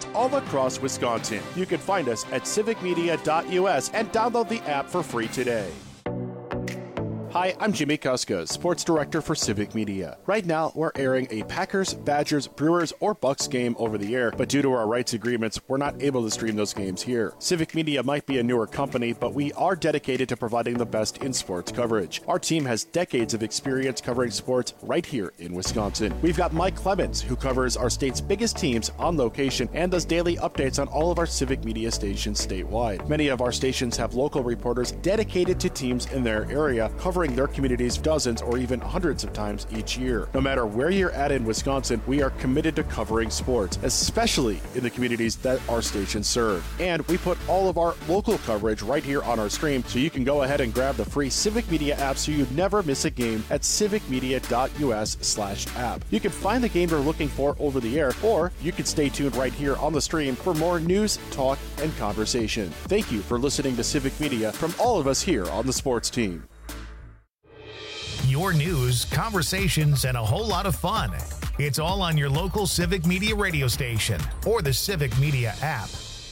all across Wisconsin. You can find us at civicmedia.us and download the app for free today. Hi, I'm Jimmy Kuska, Sports Director for Civic Media. Right now, we're airing a Packers, Badgers, Brewers, or Bucks game over the air, but due to our rights agreements, we're not able to stream those games here. Civic Media might be a newer company, but we are dedicated to providing the best in sports coverage. Our team has decades of experience covering sports right here in Wisconsin. We've got Mike Clemens, who covers our state's biggest teams on location and does daily updates on all of our Civic Media stations statewide. Many of our stations have local reporters dedicated to teams in their area, covering their communities dozens or even hundreds of times each year. No matter where you're at in Wisconsin, we are committed to covering sports, especially in the communities that our stations serve. And we put all of our local coverage right here on our stream, so you can go ahead and grab the free Civic Media app so you never miss a game at civicmedia.us/app. You can find the game you're looking for over the air, or you can stay tuned right here on the stream for more news, talk, and conversation. Thank you for listening to Civic Media from all of us here on the sports team. Your news, conversations, and a whole lot of fun. It's all on your local Civic Media radio station or the Civic Media app.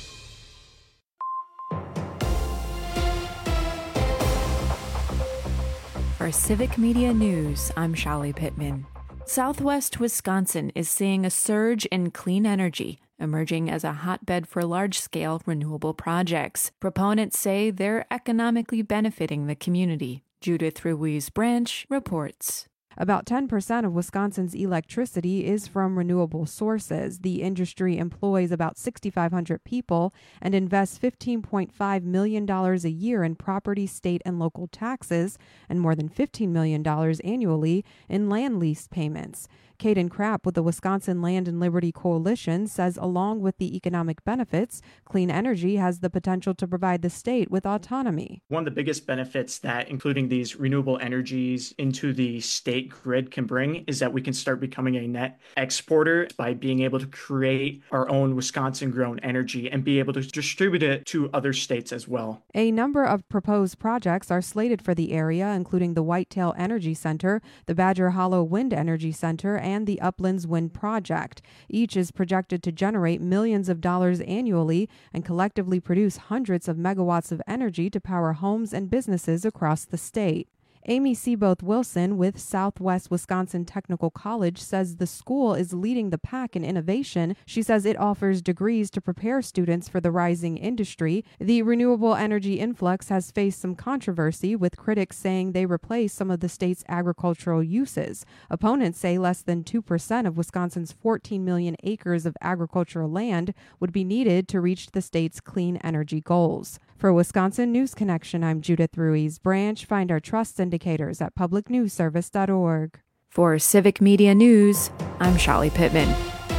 For Civic Media News, I'm Shali Pittman. Southwest Wisconsin is seeing a surge in clean energy, emerging as a hotbed for large-scale renewable projects. Proponents say they're economically benefiting the community. Judith Ruiz-Branch reports. About 10% of Wisconsin's electricity is from renewable sources. The industry employs about 6,500 people and invests $15.5 million a year in property, state, and local taxes, and more than $15 million annually in land lease payments. Caden Krapp with the Wisconsin Land and Liberty Coalition says along with the economic benefits, clean energy has the potential to provide the state with autonomy. One of the biggest benefits that including these renewable energies into the state grid can bring is that we can start becoming a net exporter by being able to create our own Wisconsin-grown energy and be able to distribute it to other states as well. A number of proposed projects are slated for the area, including the Whitetail Energy Center, the Badger Hollow Wind Energy Center, and the Uplands Wind Project. Each is projected to generate millions of dollars annually and collectively produce hundreds of megawatts of energy to power homes and businesses across the state. Amy Seaboth Wilson with Southwest Wisconsin Technical College says the school is leading the pack in innovation. She says it offers degrees to prepare students for the rising industry. The renewable energy influx has faced some controversy, with critics saying they replace some of the state's agricultural uses. Opponents say less than 2% of Wisconsin's 14 million acres of agricultural land would be needed to reach the state's clean energy goals. For Wisconsin News Connection, I'm Judith Ruiz-Branch. Find our trust indicators at publicnewsservice.org. For Civic Media News, I'm Shali Pittman.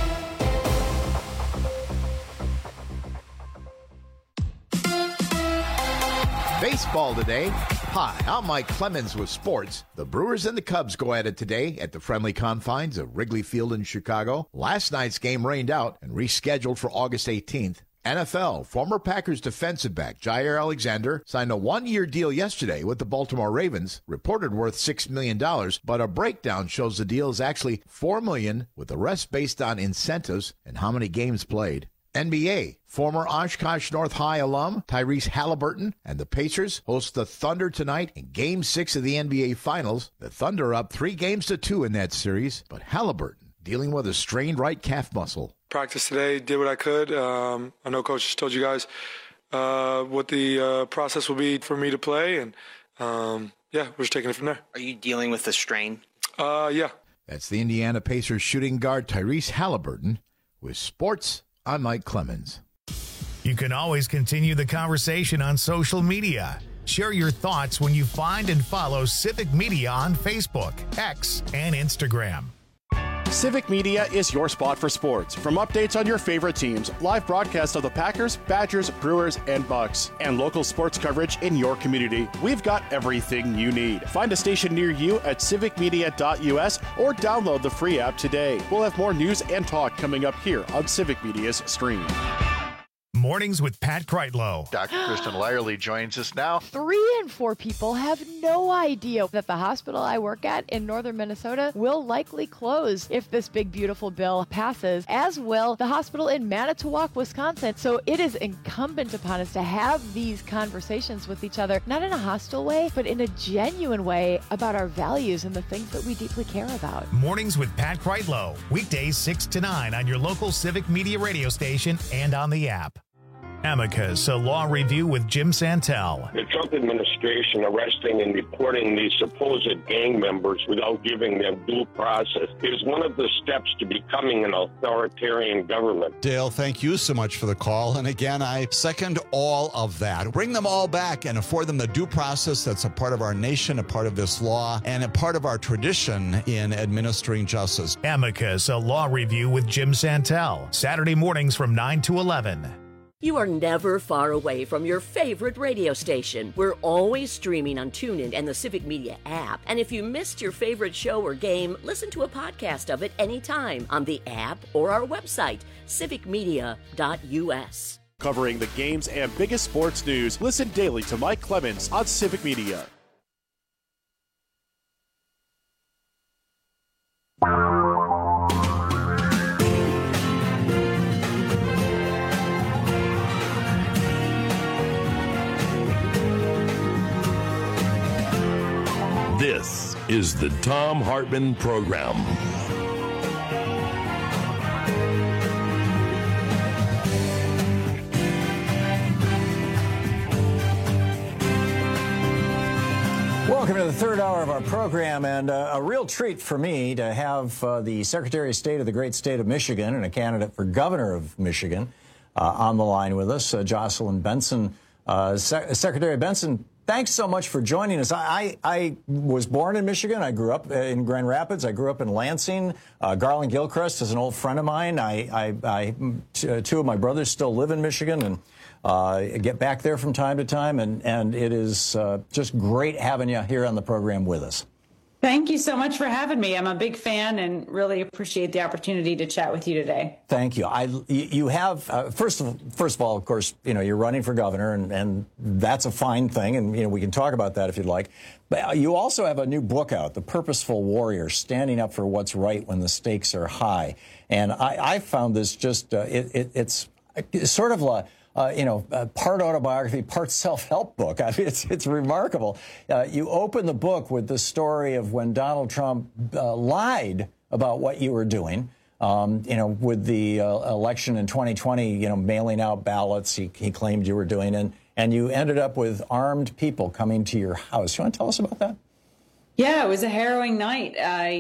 Baseball today. Hi, I'm Mike Clemens with sports. The Brewers and the Cubs go at it today at the friendly confines of Wrigley Field in Chicago. Last night's game rained out and rescheduled for August 18th. NFL, former Packers defensive back Jair Alexander signed a one-year deal yesterday with the Baltimore Ravens, reported worth $6 million, but a breakdown shows the deal is actually $4 million, with the rest based on incentives and how many games played. NBA, former Oshkosh North High alum Tyrese Halliburton and the Pacers host the Thunder tonight in Game 6 of the NBA Finals. The Thunder are up 3-2 in that series, but Halliburton dealing with a strained right calf muscle. Practice today, did what I could. I know Coach just told you guys what the process will be for me to play, and we're just taking it from there. Are you dealing with the strain? Yeah. That's the Indiana Pacers shooting guard Tyrese Halliburton. With sports, I'm Mike Clemens. You can always continue the conversation on social media. Share your thoughts when you find and follow Civic Media on Facebook, X, and Instagram. Civic Media is your spot for sports. From updates on your favorite teams, live broadcasts of the Packers, Badgers, Brewers, and Bucks, and local sports coverage in your community, we've got everything you need. Find a station near you at civicmedia.us or download the free app today. We'll have more news and talk coming up here on Civic Media's stream. Mornings with Pat Kreitlow. Dr. Kristen Lyerly joins us now. 3 in 4 people have no idea that the hospital I work at in northern Minnesota will likely close if this big, beautiful bill passes, as will the hospital in Manitowoc, Wisconsin. So it is incumbent upon us to have these conversations with each other, not in a hostile way, but in a genuine way about our values and the things that we deeply care about. Mornings with Pat Kreitlow. Weekdays 6 to 9 on your local Civic Media radio station and on the app. Amicus, a law review with Jim Santel. The Trump administration arresting and deporting these supposed gang members without giving them due process is one of the steps to becoming an authoritarian government. Dale, thank you so much for the call. And again, I second all of that. Bring them all back and afford them the due process that's a part of our nation, a part of this law, and a part of our tradition in administering justice. Amicus, a law review with Jim Santel. Saturday mornings from 9 to 11. You are never far away from your favorite radio station. We're always streaming on TuneIn and the Civic Media app. And if you missed your favorite show or game, listen to a podcast of it anytime on the app or our website, civicmedia.us. Covering the games and biggest sports news, listen daily to Mike Clemens on Civic Media. This is the Thom Hartmann Program. Welcome to the third hour of our program, and a real treat for me to have the Secretary of State of the great state of Michigan and a candidate for governor of Michigan on the line with us, Jocelyn Benson. Secretary Benson, thanks so much for joining us. I was born in Michigan. I grew up in Grand Rapids. I grew up in Lansing. Garland Gilchrist is an old friend of mine. Two of my brothers still live in Michigan, and get back there from time to time. And it is just great having you here on the program with us. Thank you so much for having me. I'm a big fan and really appreciate the opportunity to chat with you today. Thank you. You have first of all, of course, you're running for governor, and that's a fine thing, and we can talk about that if you'd like. But you also have a new book out, The Purposeful Warrior: Standing Up for What's Right When the Stakes Are High. And I found this just it's sort of a part autobiography, part self-help book. I mean, it's remarkable. You open the book with the story of when Donald Trump lied about what you were doing, with the election in 2020, mailing out ballots he claimed you were doing, and you ended up with armed people coming to your house. You want to tell us about that? Yeah, it was a harrowing night.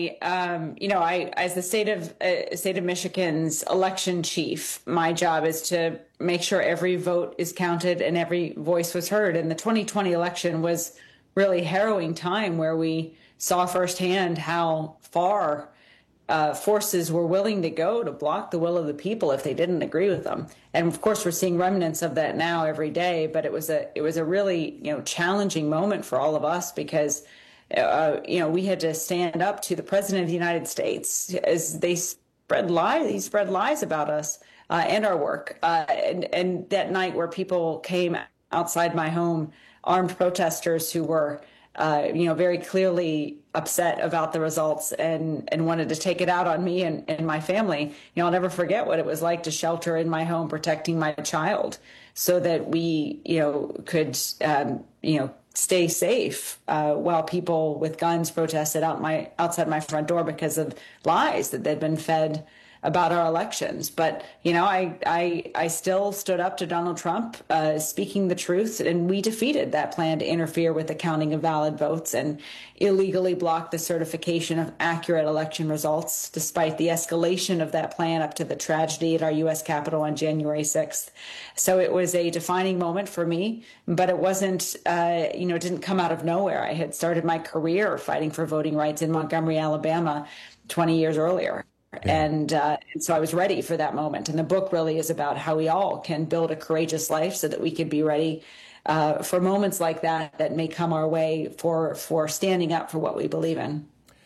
As the state of Michigan's election chief, my job is to make sure every vote is counted and every voice was heard. And the 2020 election was really harrowing time where we saw firsthand how far forces were willing to go to block the will of the people if they didn't agree with them. And of course, we're seeing remnants of that now every day. But it was a really challenging moment for all of us because we had to stand up to the president of the United States as they spread lies. He spread lies about us and our work. And that night where people came outside my home, armed protesters who were, very clearly upset about the results and wanted to take it out on me and my family. I'll never forget what it was like to shelter in my home, protecting my child so that we, could, stay safe while people with guns protested outside my front door because of lies that they'd been fed about our elections. But, I still stood up to Donald Trump, speaking the truth, and we defeated that plan to interfere with the counting of valid votes and illegally block the certification of accurate election results, despite the escalation of that plan up to the tragedy at our U.S. Capitol on January 6th. So it was a defining moment for me, but it wasn't, it didn't come out of nowhere. I had started my career fighting for voting rights in Montgomery, Alabama, 20 years earlier. Yeah. And so I was ready for that moment. And the book really is about how we all can build a courageous life so that we can be ready for moments like that may come our way for standing up for what we believe in.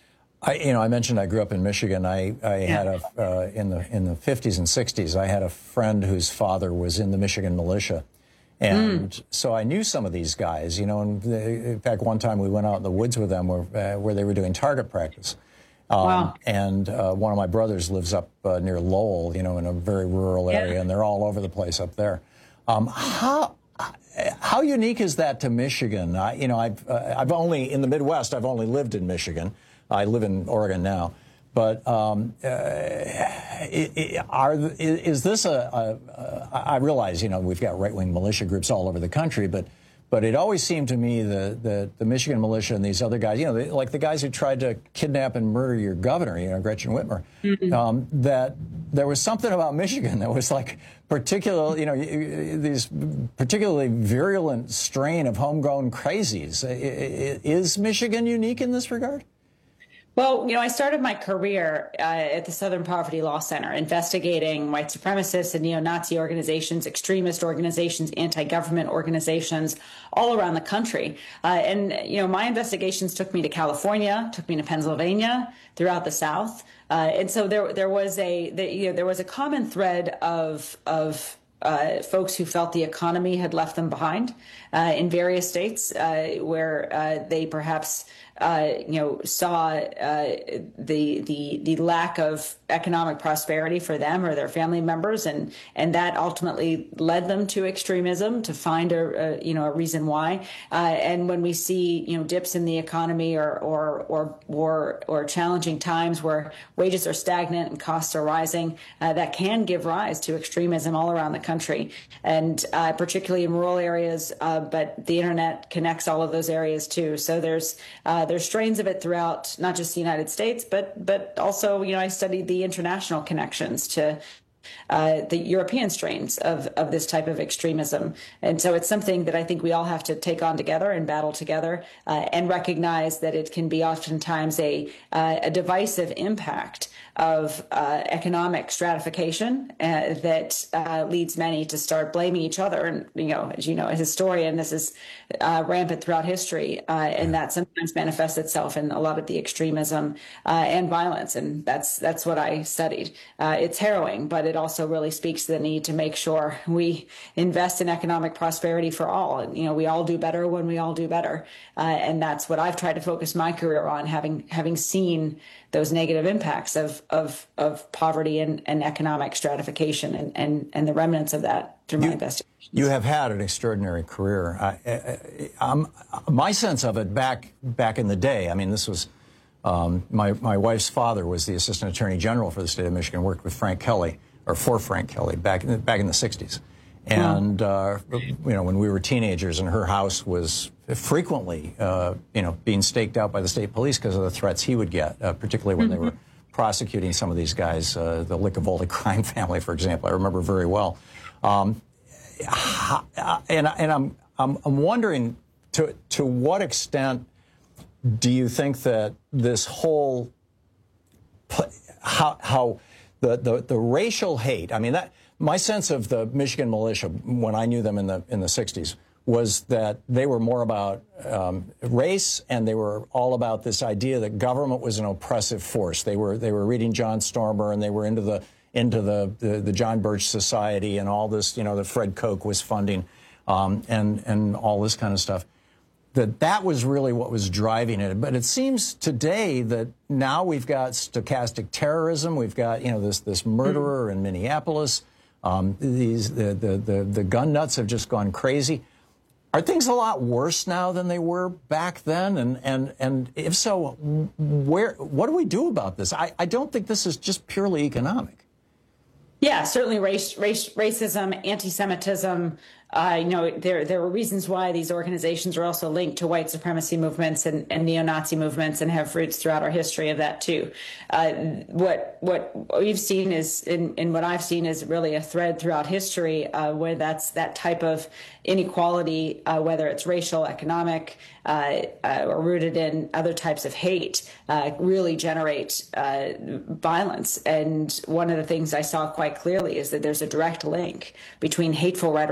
I mentioned I grew up in Michigan. I had in the 50s and 60s, I had a friend whose father was in the Michigan militia. And so I knew some of these guys, and in fact, one time we went out in the woods with them where they were doing target practice. Wow. And one of my brothers lives up near Lowell, in a very rural area, and they're all over the place up there. How unique is that to Michigan? I've only, in the Midwest, I've only lived in Michigan. I live in Oregon now. But is this I realize, we've got right-wing militia groups all over the country, but it always seemed to me the Michigan militia and these other guys, like the guys who tried to kidnap and murder your governor, Gretchen Whitmer, that there was something about Michigan that was like these particularly virulent strain of homegrown crazies. Is Michigan unique in this regard? Well, I started my career at the Southern Poverty Law Center, investigating white supremacists and neo-Nazi organizations, extremist organizations, anti-government organizations all around the country. And my investigations took me to California, took me to Pennsylvania, throughout the South. And so there was a common thread of folks who felt the economy had left them behind in various states where they perhaps saw the lack of economic prosperity for them or their family members, and that ultimately led them to extremism, to find a reason why. And when we see dips in the economy or challenging times where wages are stagnant and costs are rising, that can give rise to extremism all around the country, and particularly in rural areas. But the internet connects all of those areas too. So there's strains of it throughout not just the United States, but also, I studied the international connections to the European strains of this type of extremism. And so it's something that I think we all have to take on together and battle together, and recognize that it can be oftentimes a divisive impact of economic stratification that leads many to start blaming each other. And, as you know, as a historian, this is rampant throughout history, and that sometimes manifests itself in a lot of the extremism and violence. And that's what I studied. It's harrowing, but it also really speaks to the need to make sure we invest in economic prosperity for all. And, we all do better when we all do better. And that's what I've tried to focus my career on, having seen those negative impacts of poverty and economic stratification and the remnants of that through my investigation. You have had an extraordinary career. My sense of it back in the day, this was my wife's father was the Assistant Attorney General for the state of Michigan, worked with Frank Kelly, or for Frank Kelly, back in the 60s. And, when we were teenagers, and her house was frequently, being staked out by the state police because of the threats he would get, particularly when they were prosecuting some of these guys, the Licavoli crime family, for example. I remember very well. And I'm wondering to what extent do you think that this whole how the racial hate? My sense of the Michigan militia when I knew them in the 60s was that they were more about race, and they were all about this idea that government was an oppressive force. They were reading John Stormer, and they were into the John Birch Society and all this, that Fred Koch was funding, and all this kind of stuff. That was really what was driving it. But it seems today that now we've got stochastic terrorism. We've got this murderer in Minneapolis. The gun nuts have just gone crazy. Are things a lot worse now than they were back then? And if so, what do we do about this? I don't think this is just purely economic. Yeah, certainly racism, anti-Semitism. There were reasons why these organizations are also linked to white supremacy movements and neo-Nazi movements, and have roots throughout our history of that too. What we've seen is, and what I've seen is really a thread throughout history where that type of inequality, whether it's racial, economic, or rooted in other types of hate, really generate violence. And one of the things I saw quite clearly is that there's a direct link between hateful rhetoric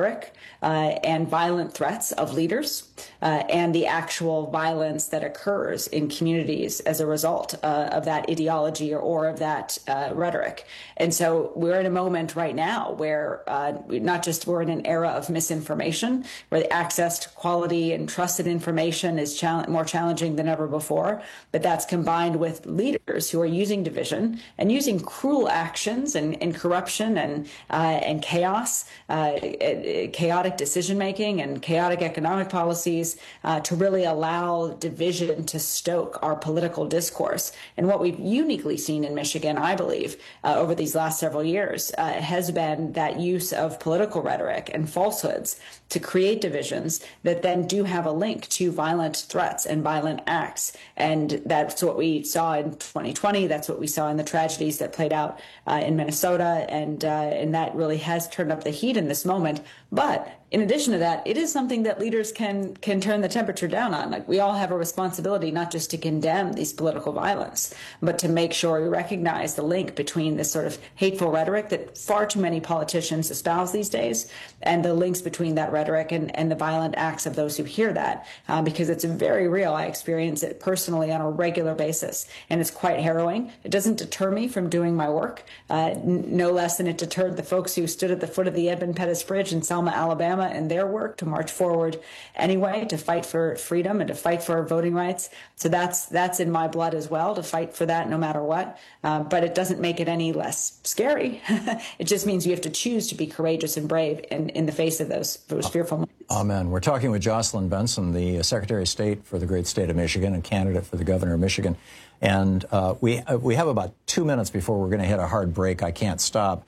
and violent threats of leaders and the actual violence that occurs in communities as a result of that ideology or of that rhetoric. And so we're in a moment right now where not just we're in an era of misinformation, where the access to quality and trusted information is more challenging than ever before, but that's combined with leaders who are using division and using cruel actions and corruption and chaos, chaotic decision-making and chaotic economic policies to really allow division to stoke our political discourse. And what we've uniquely seen in Michigan, I believe, over these last several years has been that use of political rhetoric and falsehoods to create divisions that then do have a link to violent threats and violent acts. And that's what we saw in 2020. That's what we saw in the tragedies that played out in Minnesota. And that really has turned up the heat in this moment. But in addition to that, it is something that leaders can turn the temperature down on. Like, we all have a responsibility not just to condemn these political violence, but to make sure we recognize the link between this sort of hateful rhetoric that far too many politicians espouse these days, and the links between that rhetoric and the violent acts of those who hear that, because it's very real. I experience it personally on a regular basis, and it's quite harrowing. It doesn't deter me from doing my work, no less than it deterred the folks who stood at the foot of the Edmund Pettus Bridge in Selma, Alabama, and their work to march forward anyway, to fight for freedom and to fight for voting rights. So that's in my blood as well, to fight for that no matter what. But it doesn't make it any less scary. It just means you have to choose to be courageous and brave in the face of those fearful moments. Amen. We're talking with Jocelyn Benson, the Secretary of State for the great state of Michigan and candidate for the governor of Michigan. And we have about 2 minutes before we're going to hit a hard break. I can't stop.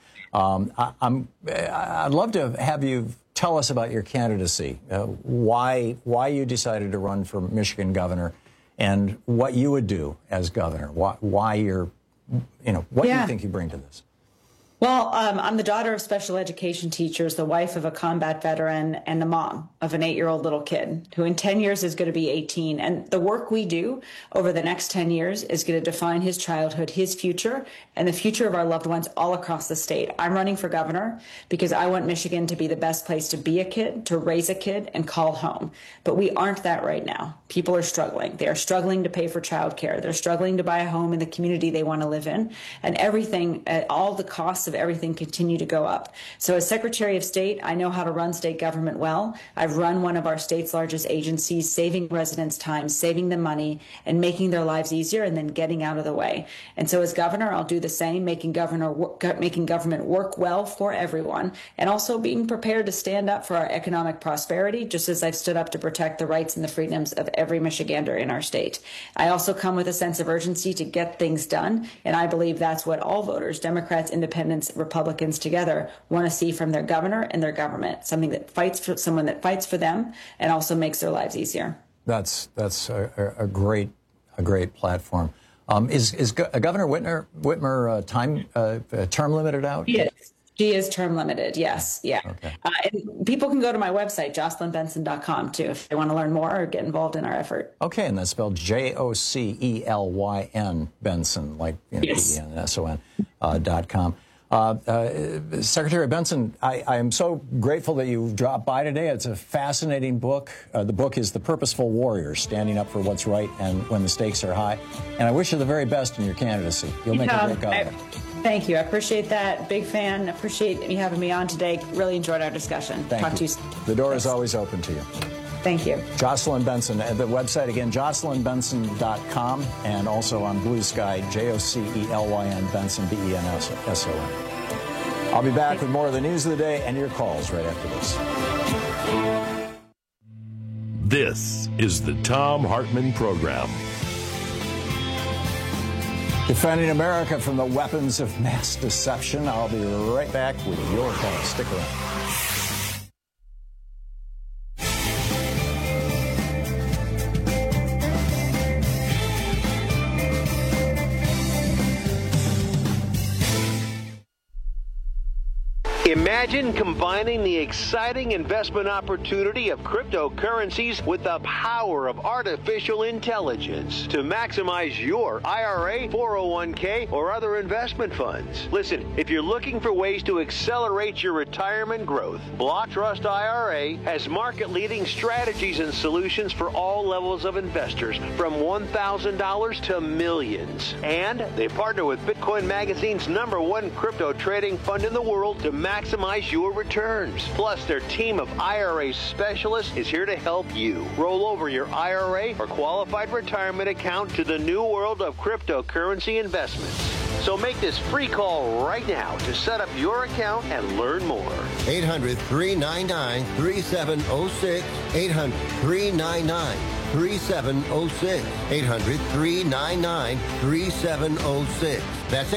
I'd love to have you tell us about your candidacy, why you decided to run for Michigan governor, and what you would do as governor. Why you're, what you think you bring to this. Well, I'm the daughter of special education teachers, the wife of a combat veteran, and the mom of an 8-year-old little kid who in 10 years is going to be 18. And the work we do over the next 10 years is going to define his childhood, his future, and the future of our loved ones all across the state. I'm running for governor because I want Michigan to be the best place to be a kid, to raise a kid, and call home. But we aren't that right now. People are struggling. They are struggling to pay for childcare. They're struggling to buy a home in the community they want to live in. And everything, all the costs of everything continue to go up. So as Secretary of State, I know how to run state government well. I've run one of our state's largest agencies, saving residents time, saving them money, and making their lives easier, and then getting out of the way. And so as governor, I'll do the same, making government work well for everyone, and also being prepared to stand up for our economic prosperity, just as I've stood up to protect the rights and the freedoms of every Michigander in our state. I also come with a sense of urgency to get things done, and I believe that's what all voters, Democrats, Independents, Republicans together, want to see from their governor and their government, someone that fights for them and also makes their lives easier. That's a great platform. Is Governor Whitmer term limited out? Yes. She is term limited, yes. Yeah. Okay. And people can go to my website, jocelynbenson.com, too, if they want to learn more or get involved in our effort. Okay, and that's spelled Jocelyn, Benson, like yes. BENSON.com. Secretary Benson, I am so grateful that you dropped by today. It's a fascinating book. The book is The Purposeful Warrior, Standing Up for What's Right and When the Stakes Are High. And I wish you the very best in your candidacy. You'll make a great governor. Thank you. I appreciate that. Big fan. Appreciate you having me on today. Really enjoyed our discussion. Talk to you soon. The door is always open to you. Thank you. Jocelyn Benson. The website again, jocelynbenson.com, and also on Blue Sky, JOCELYN Benson, BENSON. I'll be back with more of the news of the day and your calls right after this. This is the Thom Hartmann Program. Defending America from the weapons of mass deception. I'll be right back with your calls. Stick around. Imagine combining the exciting investment opportunity of cryptocurrencies with the power of artificial intelligence to maximize your IRA, 401k, or other investment funds. Listen, if you're looking for ways to accelerate your retirement growth, Block Trust IRA has market-leading strategies and solutions for all levels of investors, from $1,000 to millions. And they partner with Bitcoin Magazine's #1 crypto trading fund in the world to maximize your returns. Plus, their team of IRA specialists is here to help you roll over your IRA or qualified retirement account to the new world of cryptocurrency investments. So make this free call right now to set up your account and learn more. 800-399-3706. 800-399-3706. 800-399-3706. That's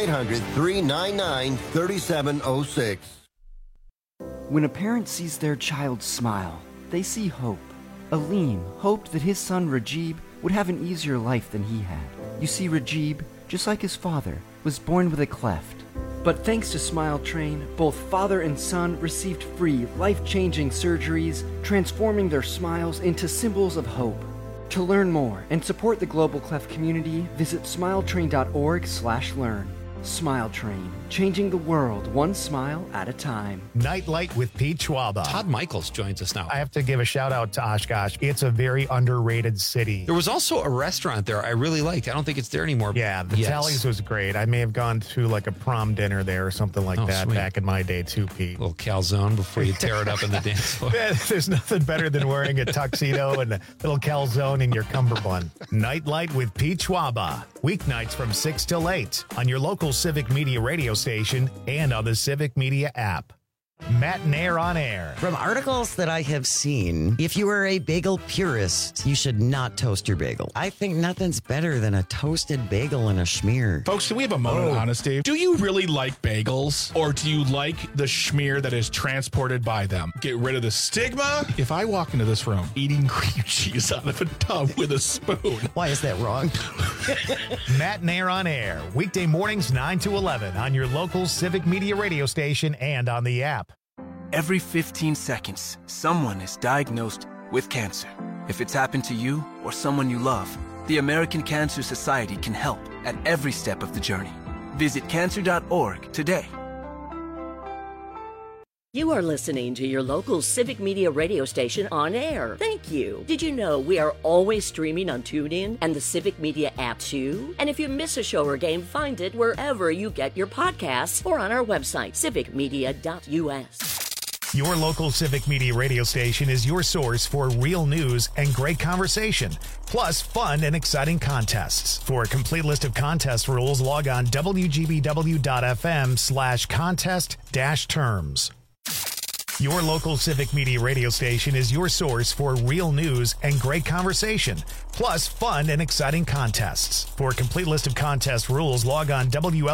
800-399-3706. When a parent sees their child smile, they see hope. Aleem hoped that his son Rajib would have an easier life than he had. You see, Rajib, just like his father, was born with a cleft. But thanks to Smile Train, both father and son received free, life-changing surgeries, transforming their smiles into symbols of hope. To learn more and support the Global Cleft community, visit smiletrain.org/learn. Smile Train, changing the world one smile at a time. Nightlight with Pete Schwaba. Todd Michaels joins us now. I have to give a shout out to Oshkosh. It's a very underrated city. There was also a restaurant there I really liked. I don't think it's there anymore. Yeah, the Tallies was great. I may have gone to like a prom dinner there or something like that sweet. Back in my day too, Pete. A little calzone before you tear it up in the dance floor. There's nothing better than wearing a tuxedo and a little calzone in your cummerbund. Nightlight with Pete Schwaba. Weeknights from 6 till 8 on your local Civic Media radio station and on the Civic Media app. Matt Nair on air. From articles that I have seen, if you are a bagel purist, you should not toast your bagel. I think nothing's better than a toasted bagel and a schmear. Folks, can we have a moment of honesty? Do you really like bagels, or do you like the schmear that is transported by them? Get rid of the stigma. If I walk into this room eating cream cheese out of a tub with a spoon. Why is that wrong? Matt Nair on air. Weekday mornings 9 to 11 on your local Civic Media radio station and on the app. Every 15 seconds, someone is diagnosed with cancer. If it's happened to you or someone you love, the American Cancer Society can help at every step of the journey. Visit cancer.org today. You are listening to your local Civic Media radio station on air. Thank you. Did you know we are always streaming on TuneIn and the Civic Media app too? And if you miss a show or game, find it wherever you get your podcasts or on our website, civicmedia.us. Your local Civic Media radio station is your source for real news and great conversation, plus fun and exciting contests. For a complete list of contest rules, log on wgbw.fm/contest-terms. Your local Civic Media radio station is your source for real news and great conversation, plus fun and exciting contests. For a complete list of contest rules, log on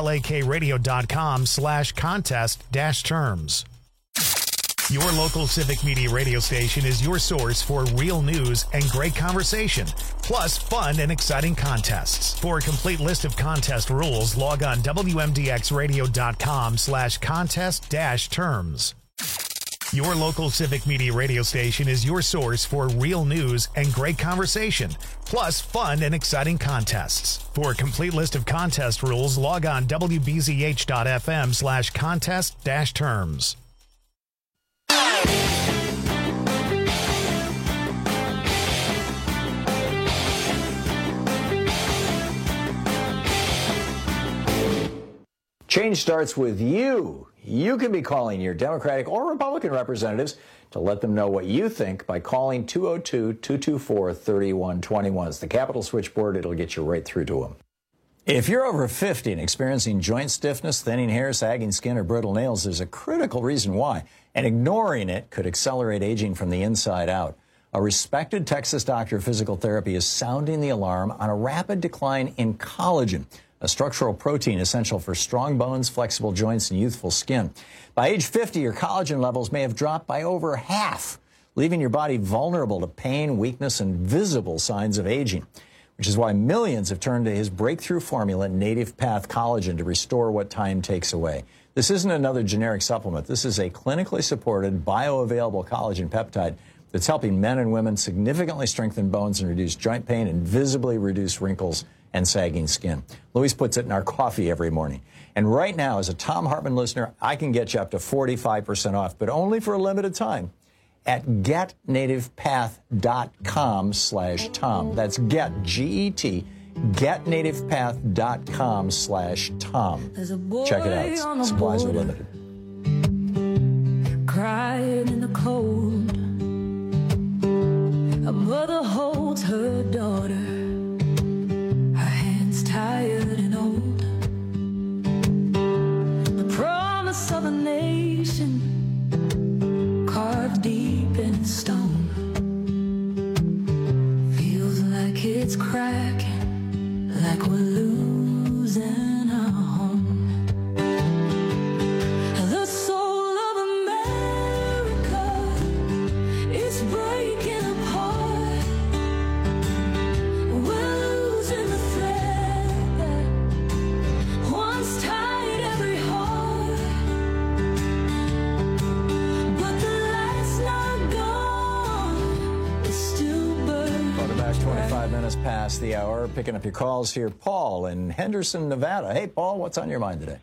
wlakradio.com/contest-terms. Your local Civic Media radio station is your source for real news and great conversation, plus fun and exciting contests. For a complete list of contest rules, log on wmdxradio.com/contest-terms. Your local Civic Media radio station is your source for real news and great conversation, plus fun and exciting contests. For a complete list of contest rules, log on wbzh.fm/contest-terms. Change starts with you. You can be calling your Democratic or Republican representatives to let them know what you think by calling 202-224-3121. It's the Capitol switchboard. It'll get you right through to them. If you're over 50 and experiencing joint stiffness, thinning hair, sagging skin, or brittle nails, there's a critical reason why, and ignoring it could accelerate aging from the inside out. A respected Texas doctor of physical therapy is sounding the alarm on a rapid decline in collagen, a structural protein essential for strong bones, flexible joints, and youthful skin. By age 50, your collagen levels may have dropped by over half, leaving your body vulnerable to pain, weakness, and visible signs of aging, which is why millions have turned to his breakthrough formula, Native Path Collagen, to restore what time takes away. This isn't another generic supplement. This is a clinically supported, bioavailable collagen peptide that's helping men and women significantly strengthen bones and reduce joint pain and visibly reduce wrinkles and sagging skin. Luis puts it in our coffee every morning. And right now, as a Thom Hartmann listener, I can get you up to 45% off, but only for a limited time at getnativepath.com/Tom. That's get, G-E-T, getnativepath.com/Tom. Check it out. Supplies are limited. Crying in the cold. A mother holds her daughter. Her hands tired and old. The promise of a nation carved deep in stone. Feels like it's cracking, like we're losing our home. The soul of America is breaking apart. We're losing the thread that once tied every heart. But the light's not gone, it's still burning. Quarter past 25 minutes past the hour. Picking up your calls here. Paul in Henderson, Nevada. Hey, Paul, what's on your mind today?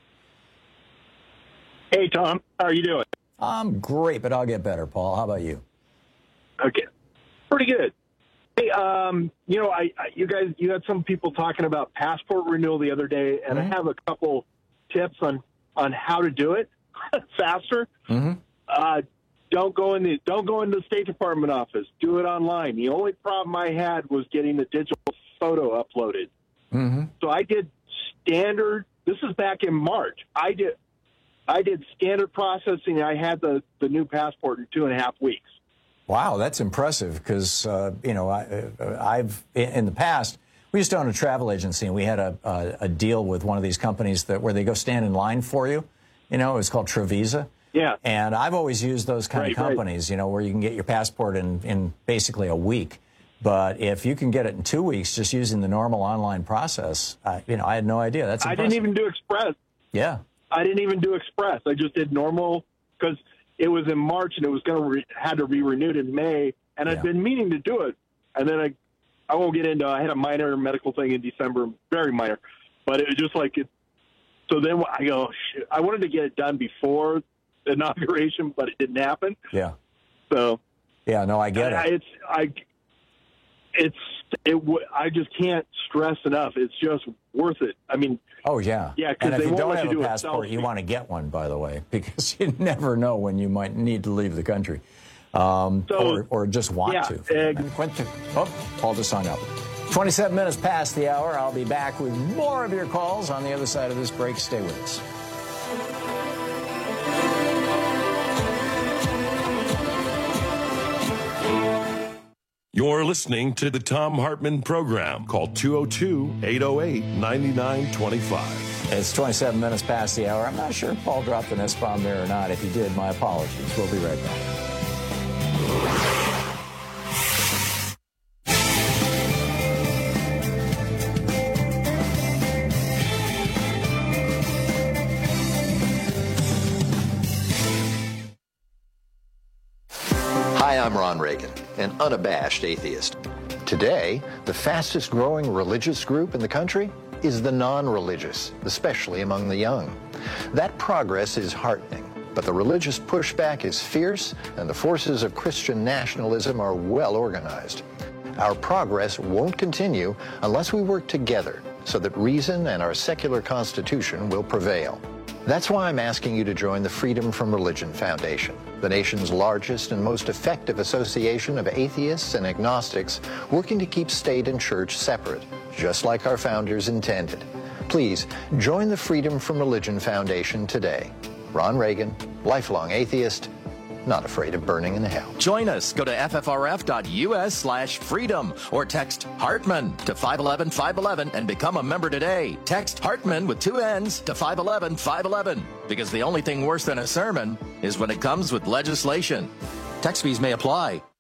Hey, Tom. How are you doing? I'm great, but I'll get better, Paul. How about you? Okay. Pretty good. Hey, you had some people talking about passport renewal the other day, and I have a couple tips on how to do it faster. Don't go in the State Department office. Do it online. The only problem I had was getting the digital photo uploaded. So I did standard. This is back in March. I did standard processing. I had the new passport in 2.5 weeks. Wow, that's impressive because, I've in the past, we used to own a travel agency, and we had a deal with one of these companies where they go stand in line for you. It was called Travisa. Yeah. And I've always used those kind of companies, where you can get your passport in basically a week. But if you can get it in 2 weeks just using the normal online process, I had no idea. That's impressive. I didn't even do Express. Yeah. I didn't even do Express. I just did normal because it was in March and it was had to be renewed in May. And I'd been meaning to do it. And then I won't get into I had a minor medical thing in December, very minor. But it was just like it. So then I go, shit, I wanted to get it done before the inauguration, but it didn't happen. Yeah. So. Yeah, no, I get it. I just can't stress enough. It's just worth it. I mean. Oh, yeah. Yeah, and if they you won't don't let have you do a passport, you want to get one, by the way, because you never know when you might need to leave the country or just want to. Paul just hung up. 27 minutes past the hour. I'll be back with more of your calls on the other side of this break. Stay with us. You're listening to the Thom Hartmann Program. Call 202-808-9925. It's 27 minutes past the hour. I'm not sure if Paul dropped an S-bomb there or not. If he did, my apologies. We'll be right back. Hi, I'm Ron Reagan, an unabashed atheist. Today, the fastest growing religious group in the country is the non-religious, especially among the young. That progress is heartening, but the religious pushback is fierce and the forces of Christian nationalism are well organized. Our progress won't continue unless we work together so that reason and our secular constitution will prevail. That's why I'm asking you to join the Freedom from Religion Foundation, the nation's largest and most effective association of atheists and agnostics working to keep state and church separate, just like our founders intended. Please join the Freedom from Religion Foundation today. Ron Reagan, lifelong atheist, not afraid of burning in hell. Join us. Go to ffrf.us/freedom or text Hartmann to 511-511 and become a member today. Text Hartmann with 2 N's to 511-511 because the only thing worse than a sermon is when it comes with legislation. Text fees may apply.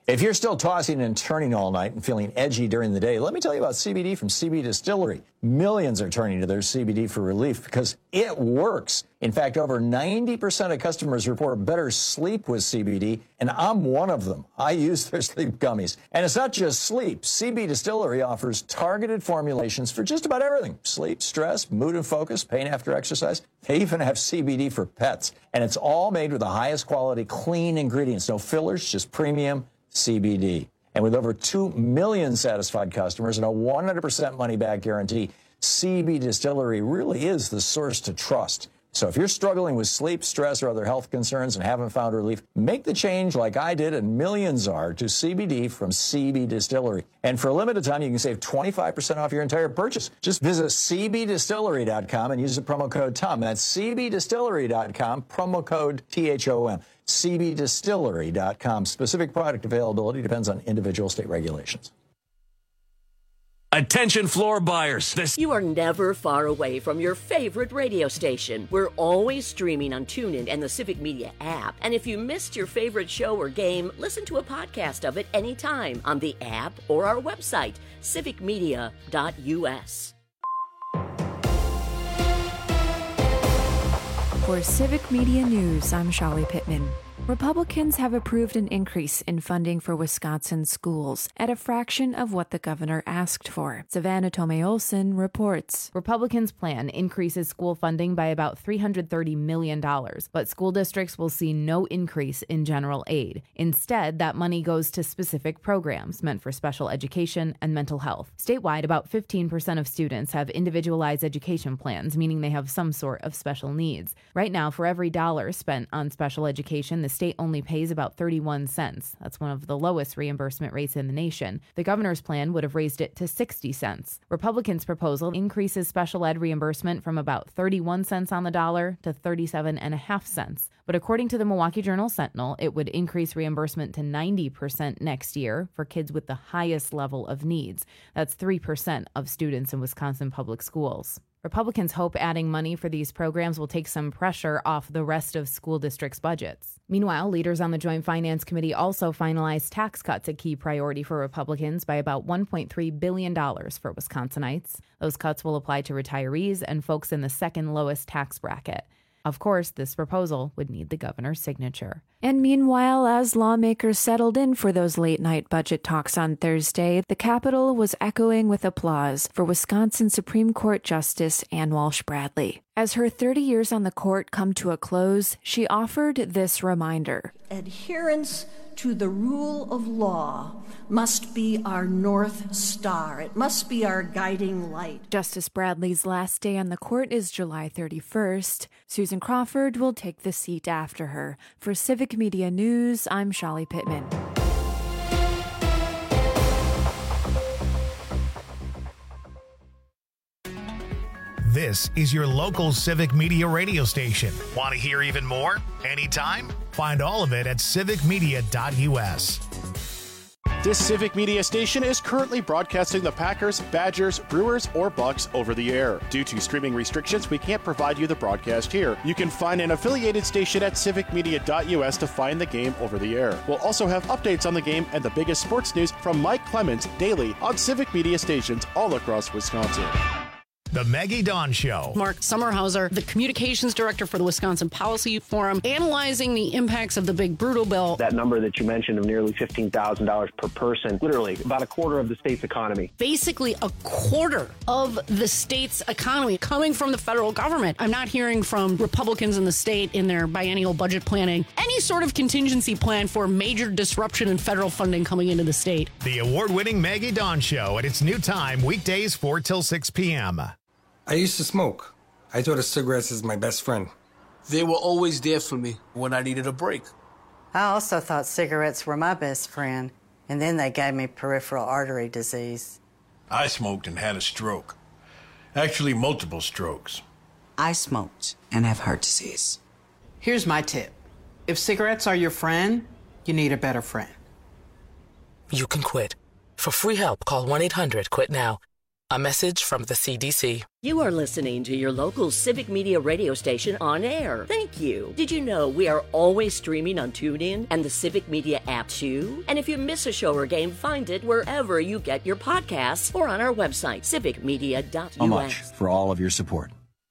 If you're still tossing and turning all night and feeling edgy during the day, let me tell you about CBD from CB Distillery. Millions are turning to their CBD for relief because it works. In fact, over 90% of customers report better sleep with CBD, and I'm one of them. I use their sleep gummies. And it's not just sleep. CB Distillery offers targeted formulations for just about everything. Sleep, stress, mood and focus, pain after exercise. They even have CBD for pets. And it's all made with the highest quality, clean ingredients. No fillers, just premium CBD. And with over 2 million satisfied customers and a 100% money-back guarantee, CB Distillery really is the source to trust. So if you're struggling with sleep, stress, or other health concerns and haven't found relief, make the change like I did and millions are to CBD from CB Distillery. And for a limited time, you can save 25% off your entire purchase. Just visit cbdistillery.com and use the promo code TOM. That's cbdistillery.com, promo code THOM. cbdistillery.com. Specific product availability depends on individual state regulations. Attention floor buyers. You are never far away from your favorite radio station. We're always streaming on TuneIn and the Civic Media app. And if you missed your favorite show or game, listen to a podcast of it anytime on the app or our website, civicmedia.us. For Civic Media News, I'm Shali Pittman. Republicans have approved an increase in funding for Wisconsin schools at a fraction of what the governor asked for. Savannah Tomei-Olsen reports. Republicans' plan increases school funding by about $330 million, but school districts will see no increase in general aid. Instead, that money goes to specific programs meant for special education and mental health. Statewide, about 15% of students have individualized education plans, meaning they have some sort of special needs. Right now, for every dollar spent on special education, the state only pays about 31 cents. That's one of the lowest reimbursement rates in the nation. The governor's plan would have raised it to 60 cents. Republicans' proposal increases special ed reimbursement from about 31 cents on the dollar to 37.5 cents. But according to the Milwaukee Journal-Sentinel, it would increase reimbursement to 90% next year for kids with the highest level of needs. That's 3% of students in Wisconsin public schools. Republicans hope adding money for these programs will take some pressure off the rest of school districts' budgets. Meanwhile, leaders on the Joint Finance Committee also finalized tax cuts, a key priority for Republicans, by about $1.3 billion for Wisconsinites. Those cuts will apply to retirees and folks in the second lowest tax bracket. Of course, this proposal would need the governor's signature. And meanwhile, as lawmakers settled in for those late-night budget talks on Thursday, the Capitol was echoing with applause for Wisconsin Supreme Court Justice Ann Walsh Bradley. As her 30 years on the court come to a close, she offered this reminder. Adherence to the rule of law must be our North Star. It must be our guiding light. Justice Bradley's last day on the court is July 31st. Susan Crawford will take the seat after her. For Civic Media News, I'm Shali Pittman. This is your local Civic Media radio station. Want to hear even more? Anytime? Find all of it at civicmedia.us. This Civic Media station is currently broadcasting the Packers, Badgers, Brewers, or Bucks over the air. Due to streaming restrictions, we can't provide you the broadcast here. You can find an affiliated station at civicmedia.us to find the game over the air. We'll also have updates on the game and the biggest sports news from Mike Clemens daily on Civic Media stations all across Wisconsin. The Maggie Dawn Show. Mark Sommerhauser, the communications director for the Wisconsin Policy Forum, analyzing the impacts of the big brutal bill. That number that you mentioned of nearly $15,000 per person, literally about a quarter of the state's economy. Basically a quarter of the state's economy coming from the federal government. I'm not hearing from Republicans in the state in their biennial budget planning any sort of contingency plan for major disruption in federal funding coming into the state. The award-winning Maggie Dawn Show at its new time, weekdays 4 till 6 p.m. I used to smoke. I thought of cigarettes as my best friend. They were always there for me when I needed a break. I also thought cigarettes were my best friend, and then they gave me peripheral artery disease. I smoked and had a stroke. Actually, multiple strokes. I smoked and have heart disease. Here's my tip. If cigarettes are your friend, you need a better friend. You can quit. For free help, call 1-800-QUIT-NOW. A message from the CDC. You are listening to your local Civic Media radio station on air. Thank you. Did you know we are always streaming on TuneIn and the Civic Media app too? And if you miss a show or game, find it wherever you get your podcasts or on our website, civicmedia.us. So much for all of your support.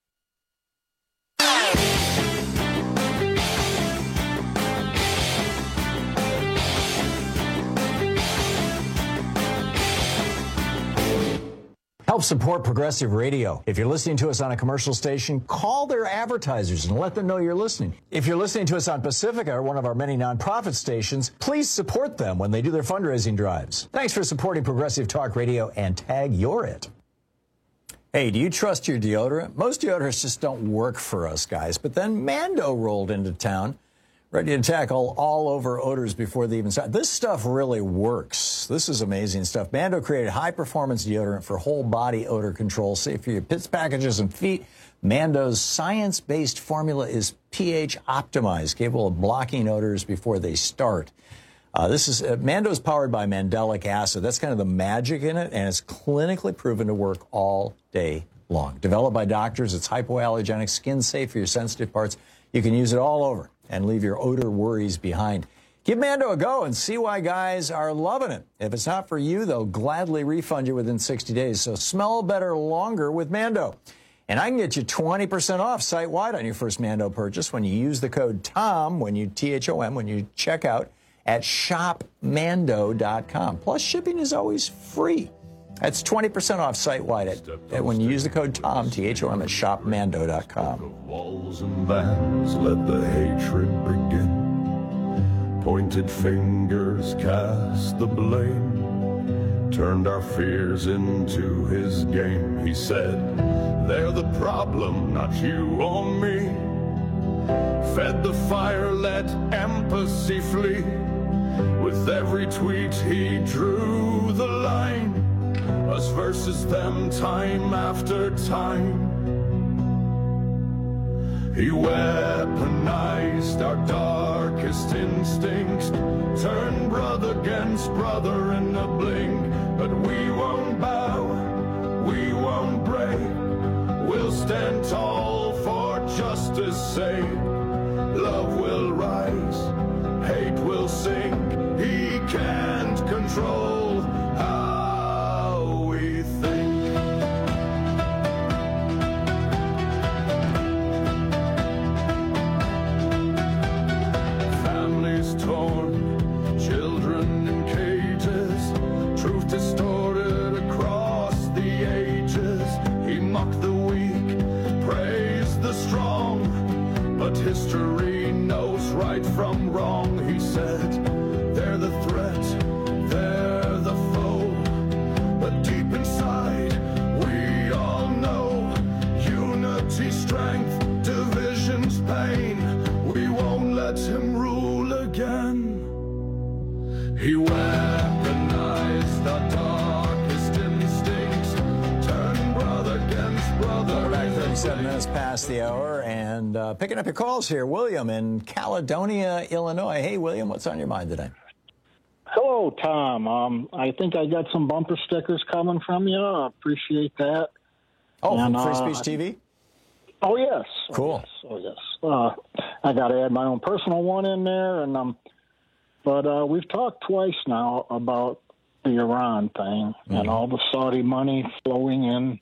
Help support Progressive Radio. If you're listening to us on a commercial station, call their advertisers and let them know you're listening. If you're listening to us on Pacifica, or one of our many nonprofit stations, please support them when they do their fundraising drives. Thanks for supporting Progressive Talk Radio and tag You're It. Hey, do you trust your deodorant? Most deodorants just don't work for us guys, but then Mando rolled into town, ready to tackle all over odors before they even start. This stuff really works. This is amazing stuff. Mando created high-performance deodorant for whole-body odor control, safe for your pits, packages, and feet. Mando's science-based formula is pH-optimized, capable of blocking odors before they start. Mando's powered by mandelic acid. That's kind of the magic in it, and it's clinically proven to work all day long. Developed by doctors, it's hypoallergenic, skin-safe for your sensitive parts. You can use it all over and leave your odor worries behind. Give Mando a go and see why guys are loving it. If it's not for you, they'll gladly refund you within 60 days. So smell better longer with Mando. And I can get you 20% off site-wide on your first Mando purchase when you use the code TOM, T-H-O-M, when you check out at shopmando.com. Plus, shipping is always free. That's 20% off site-wide when you use the code TOM, T-H-O-M, at shopmando.com. Walls and bands, let the hatred begin. Pointed fingers cast the blame. Turned our fears into his game. He said, they're the problem, not you or me. Fed the fire, let empathy flee. With every tweet he drew the line. Us versus them, time after time. He weaponized our darkest instincts, turned brother against brother in a blink. But we won't bow, we won't break. We'll stand tall for justice' sake. Love will rise, hate will sink. He can't control how we think. Families torn, children in cages, truth distorted across the ages. He mocked the weak, praised the strong, but history knows right from wrong. He said, they're the threat, they're the foe, but deep inside we all know unity, strength, division's pain. We won't let him rule again. He weaponized our darkest instincts, turned brother against brother. Back 37 minutes past the hour, and picking up your calls here, William in Caledonia, Illinois. Hey, William, what's on your mind today? Hello, Tom. I think I got some bumper stickers coming from you. I appreciate that. Oh, and, from Free Speech TV? Oh, yes. Cool. Oh, yes. I got to add my own personal one in there. But we've talked twice now about the Iran thing and all the Saudi money flowing in.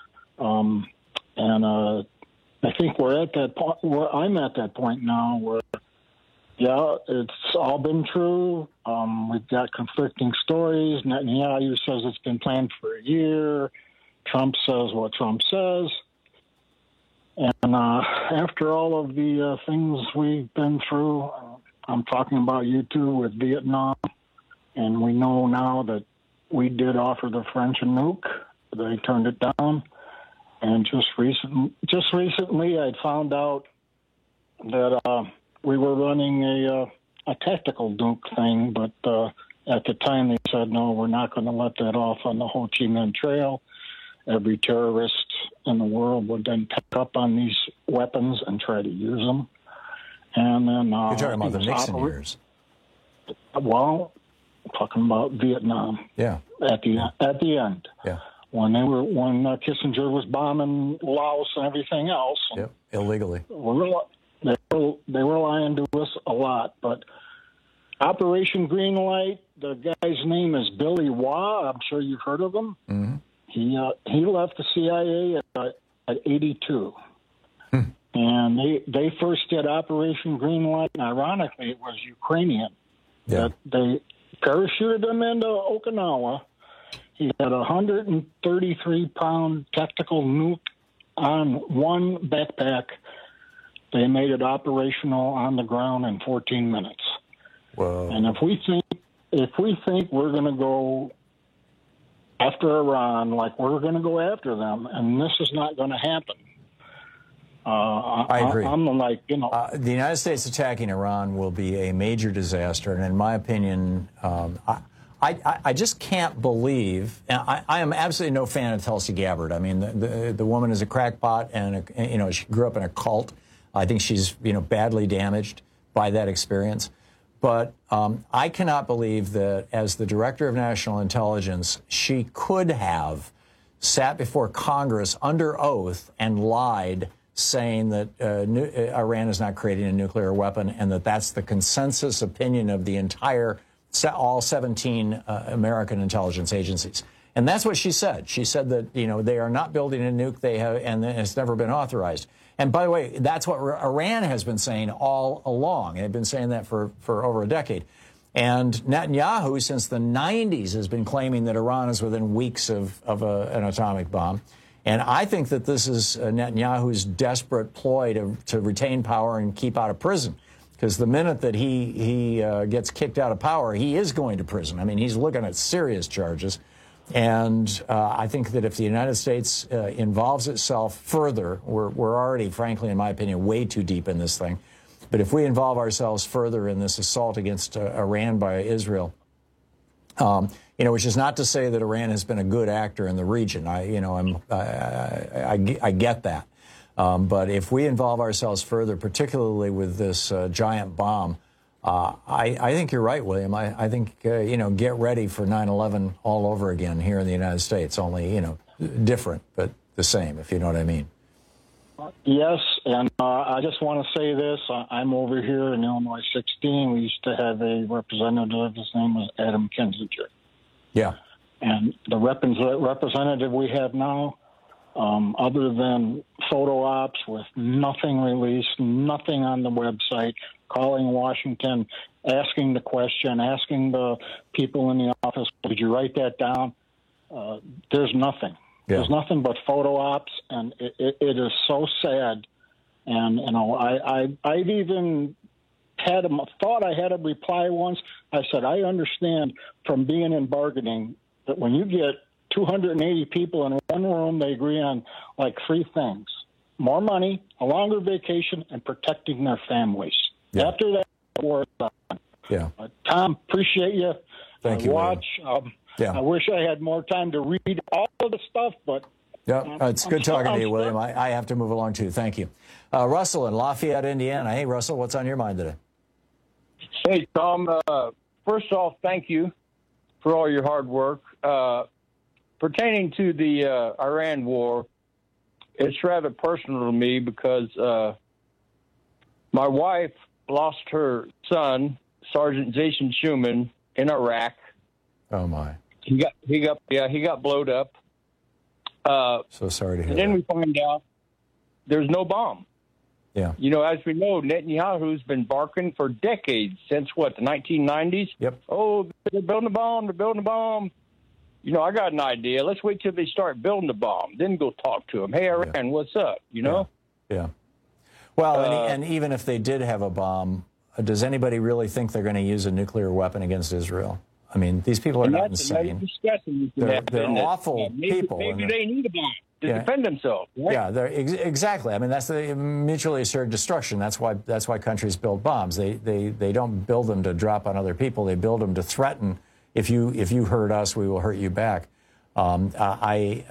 I think we're at that point where I'm at that point now where, yeah, it's all been true. We've got conflicting stories. Netanyahu says it's been planned for a year. Trump says what Trump says. And after all of the things we've been through, I'm talking about you two with Vietnam, and we know now that we did offer the French a nuke. They turned it down. And just recently, I'd found out that we were running a tactical nuke thing, but at the time they said, no, we're not going to let that off on the Ho Chi Minh Trail. Every terrorist in the world would then pick up on these weapons and try to use them. And then you're talking about the Nixon years. Well, I'm talking about Vietnam. Yeah. At the end. Yeah. when Kissinger was bombing Laos and everything else. Yep, illegally. They were lying to us a lot. But Operation Greenlight, the guy's name is Billy Waugh. I'm sure you've heard of him. Mm-hmm. He left the CIA at 82. And they first did Operation Greenlight, and ironically, it was Ukrainian. Yeah. They parachuted him into Okinawa. He had a 133-pound tactical nuke on one backpack. They made it operational on the ground in 14 minutes. Whoa. And if we think we're going to go after Iran like we're going to go after them, and this is not going to happen. I agree. I'm like, the United States attacking Iran will be a major disaster, and in my opinion, I just can't believe. I am absolutely no fan of Tulsi Gabbard. I mean, the woman is a crackpot, and she grew up in a cult. I think she's badly damaged by that experience. But I cannot believe that as the director of national intelligence, she could have sat before Congress under oath and lied, saying that Iran is not creating a nuclear weapon, and that's the consensus opinion of the all 17 American intelligence agencies. And that's what she said. She said that, they are not building a nuke, and it's never been authorized. And by the way, that's what Iran has been saying all along. They've been saying that for over a decade. And Netanyahu, since the 90s, has been claiming that Iran is within weeks of an atomic bomb. And I think that this is Netanyahu's desperate ploy to retain power and keep out of prison. Because the minute that he gets kicked out of power, he is going to prison. I mean, he's looking at serious charges. And I think that if the United States involves itself further, we're already, frankly, in my opinion, way too deep in this thing. But if we involve ourselves further in this assault against Iran by Israel, which is not to say that Iran has been a good actor in the region. I get that. But if we involve ourselves further, particularly with this giant bomb, I think you're right, William. I think, get ready for 9/11 all over again here in the United States, only, different, but the same, if you know what I mean. Yes, and I just want to say this. I'm over here in Illinois 16. We used to have a representative. His name was Adam Kinzinger. Yeah. And the representative we have now, other than photo ops with nothing released, nothing on the website, calling Washington, asking the question, asking the people in the office, did you write that down? There's nothing. Yeah. There's nothing but photo ops, and it is so sad. And, I've even thought I had a reply once. I said, I understand from being in bargaining that when you get 280 people in one room, they agree on like three things: more money, a longer vacation, and protecting their families. Yeah. After that, war is done. Yeah. Tom, appreciate you. Thank you. Watch. I wish I had more time to read all of the stuff, but yeah, it's good talking to you, William. I have to move along too. Thank you. Russell in Lafayette, Indiana. Hey, Russell, what's on your mind today? Hey, Tom. First off, thank you for all your hard work. Pertaining to the Iran war, it's rather personal to me because my wife lost her son, Sergeant Jason Schumann, in Iraq. Oh my! He got blowed up. So sorry to hear. And then we find out there's no bomb. Yeah. As we know, Netanyahu's been barking for decades, since the 1990s? Yep. Oh, they're building a bomb, they're building a bomb. I got an idea. Let's wait till they start building the bomb, then go talk to them. Hey, Iran, what's up, Yeah. Well, and even if they did have a bomb, does anybody really think they're going to use a nuclear weapon against Israel? I mean, these people are not insane. They're awful people. Maybe they need a bomb to defend themselves. Right? Yeah, exactly. I mean, that's the mutually assured destruction. That's why countries build bombs. They don't build them to drop on other people. They build them to threaten. If you hurt us, we will hurt you back. I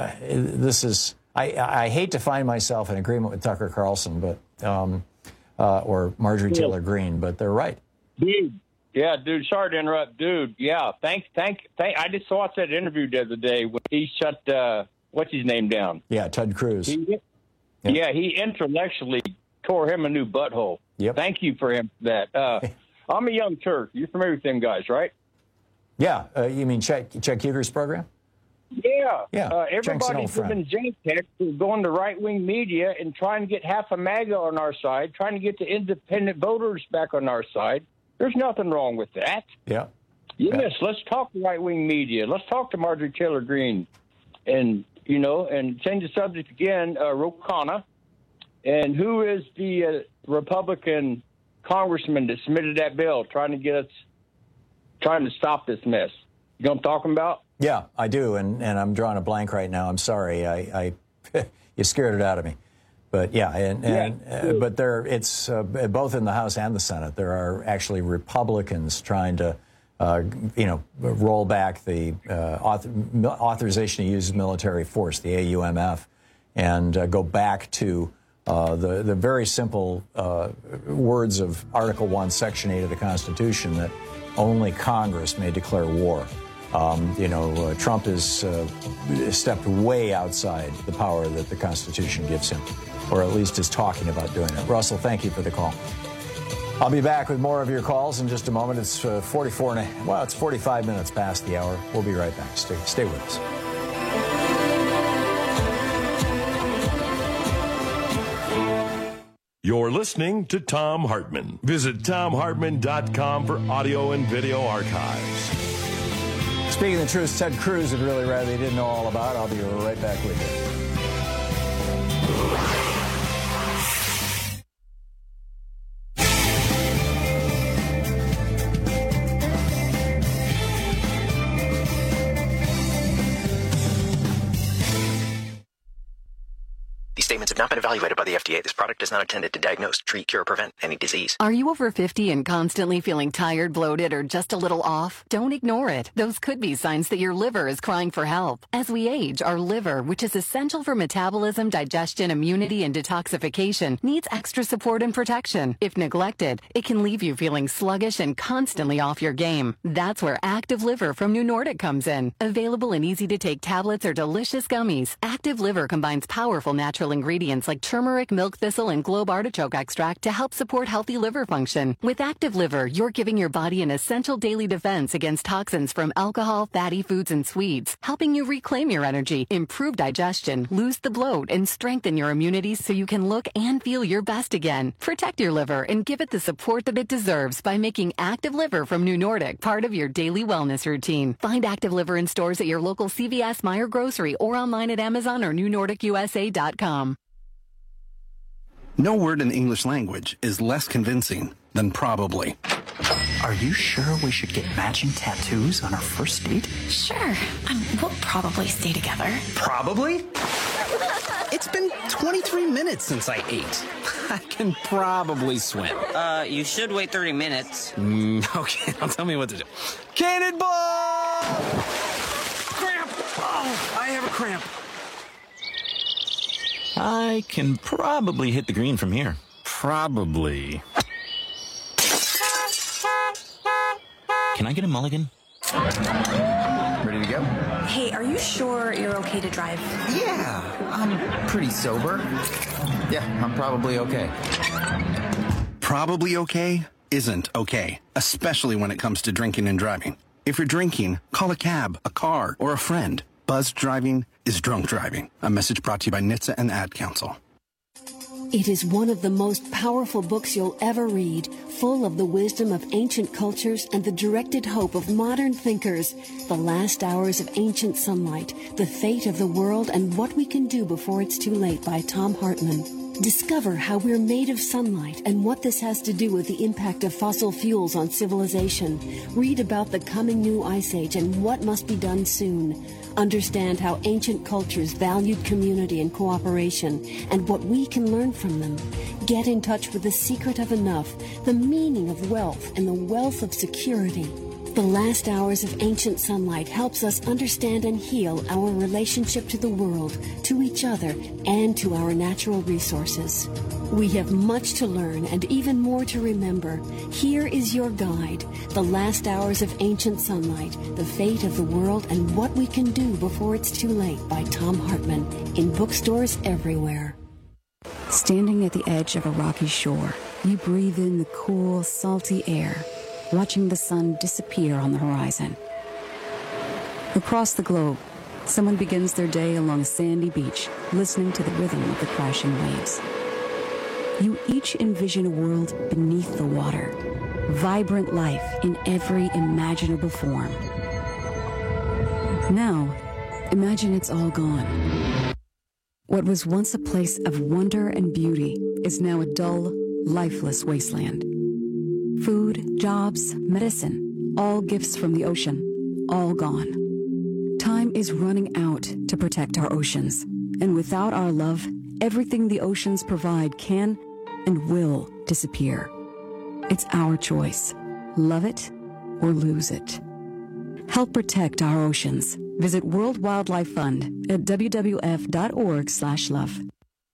hate to find myself in agreement with Tucker Carlson, but or Marjorie Taylor Greene, but they're right. Dude, Yeah, dude. Sorry to interrupt, dude. Yeah, thank. I just watched that interview the other day when he shut what's his name down. Yeah, Ted Cruz. Yeah, he intellectually tore him a new butthole. Yep. Thank you for him for that. I'm a Young Turk. You're familiar with them guys, right? Yeah. You mean Chet Uger's program? Yeah. Yeah. Everybody's giving JTEC for going to right-wing media and trying to get half a MAGA on our side, trying to get the independent voters back on our side. There's nothing wrong with that. Yeah. Yes, let's talk to right-wing media. Let's talk to Marjorie Taylor Greene. And, and change the subject again, Ro Khanna. And who is the Republican congressman that submitted that bill trying to stop this mess? You know what I'm talking about? Yeah, I do, and I'm drawing a blank right now. I'm sorry, I you scared it out of me. But yeah, but it's both in the House and the Senate. There are actually Republicans trying to, roll back the authorization to use military force, the AUMF, and go back to the very simple words of Article 1, Section 8 of the Constitution that only Congress may declare war. Trump has stepped way outside the power that the Constitution gives him, or at least is talking about doing it. Russell, thank you for the call. I'll be back with more of your calls in just a moment. It's 45 minutes past the hour. We'll be right back. Stay with us. You're listening to Thom Hartmann. Visit ThomHartmann.com for audio and video archives. Speaking the truth, Ted Cruz would really rather he didn't know all about. I'll be right back with you. Statements have not been evaluated by the FDA. This product is not intended to diagnose, treat, cure, or prevent any disease. Are you over 50 and constantly feeling tired, bloated, or just a little off? Don't ignore it. Those could be signs that your liver is crying for help. As we age, our liver, which is essential for metabolism, digestion, immunity, and detoxification, needs extra support and protection. If neglected, it can leave you feeling sluggish and constantly off your game. That's where Active Liver from New Nordic comes in. Available in easy-to-take tablets or delicious gummies, Active Liver combines powerful natural ingredients like turmeric, milk thistle, and globe artichoke extract to help support healthy liver function. With Active Liver, you're giving your body an essential daily defense against toxins from alcohol, fatty foods, and sweets, helping you reclaim your energy, improve digestion, lose the bloat, and strengthen your immunity so you can look and feel your best again. Protect your liver and give it the support that it deserves by making Active Liver from New Nordic part of your daily wellness routine. Find Active Liver in stores at your local CVS, Meijer Grocery, or online at Amazon or NewNordicUSA.com. No word in the English language is less convincing than probably. Are you sure we should get matching tattoos on our first date? Sure. We'll probably stay together. Probably? It's been 23 minutes since I ate. I can probably swim. You should wait 30 minutes. Okay, now tell me what to do. Cannonball! Cramp! Oh, I have a cramp. I can probably hit the green from here. Probably. Can I get a mulligan? Ready to go? Hey, are you sure you're okay to drive? Yeah, I'm pretty sober. Yeah, I'm probably okay. Probably okay isn't okay, especially when it comes to drinking and driving. If you're drinking, call a cab, a car, or a friend. Buzzed driving is drunk driving. A message brought to you by NHTSA and the Ad Council. It is one of the most powerful books you'll ever read, full of the wisdom of ancient cultures and the directed hope of modern thinkers. The Last Hours of Ancient Sunlight, The Fate of the World and What We Can Do Before It's Too Late by Thom Hartmann. Discover how we're made of sunlight and what this has to do with the impact of fossil fuels on civilization. Read about the coming new ice age and what must be done soon. Understand how ancient cultures valued community and cooperation and what we can learn from them. Get in touch with the secret of enough, the meaning of wealth, and the wealth of security. The last hours of ancient sunlight helps us understand and heal our relationship to the world, to each other, and to our natural resources. We have much to learn and even more to remember. Here is your guide, The Last Hours of Ancient Sunlight, The Fate of the World and What We Can Do Before It's Too Late by Thom Hartmann, in bookstores everywhere. Standing at the edge of a rocky shore, you breathe in the cool, salty air, watching the sun disappear on the horizon. Across the globe, someone begins their day along a sandy beach, listening to the rhythm of the crashing waves. You each envision a world beneath the water, vibrant life in every imaginable form. Now, imagine it's all gone. What was once a place of wonder and beauty is now a dull, lifeless wasteland. Food, jobs, medicine, all gifts from the ocean, all gone. Time is running out to protect our oceans, and without our love, everything the oceans provide can and will disappear. It's our choice. Love it or lose it. Help protect our oceans. Visit World Wildlife Fund at wwf.org/love.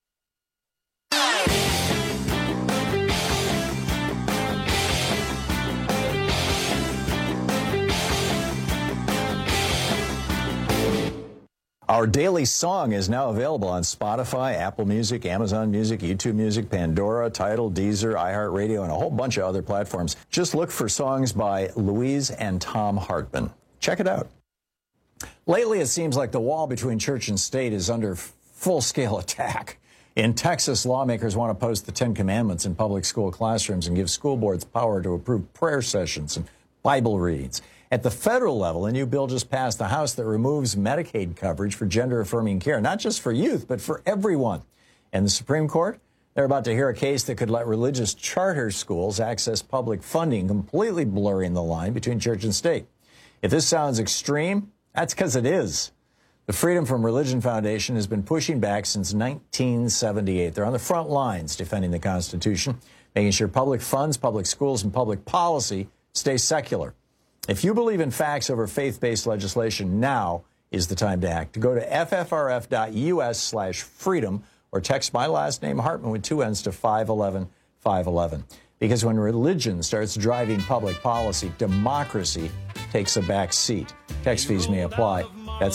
Our daily song is now available on Spotify, Apple Music, Amazon Music, YouTube Music, Pandora, Tidal, Deezer, iHeartRadio, and a whole bunch of other platforms. Just look for songs by Louise and Thom Hartmann. Check it out. Lately, it seems like the wall between church and state is under full-scale attack. In Texas, lawmakers want to post the Ten Commandments in public school classrooms and give school boards power to approve prayer sessions and Bible readings. At the federal level, a new bill just passed the House that removes Medicaid coverage for gender-affirming care, not just for youth, but for everyone. And the Supreme Court, they're about to hear a case that could let religious charter schools access public funding, completely blurring the line between church and state. If this sounds extreme, that's because it is. The Freedom from Religion Foundation has been pushing back since 1978. They're on the front lines defending the Constitution, making sure public funds, public schools, and public policy stay secular. If you believe in facts over faith-based legislation, now is the time to act. Go to ffrf.us/freedom or text my last name, Hartmann, with 2 N's to 511-511. Because when religion starts driving public policy, democracy takes a back seat. Text fees may apply. That's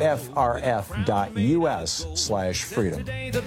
ffrf.us/freedom.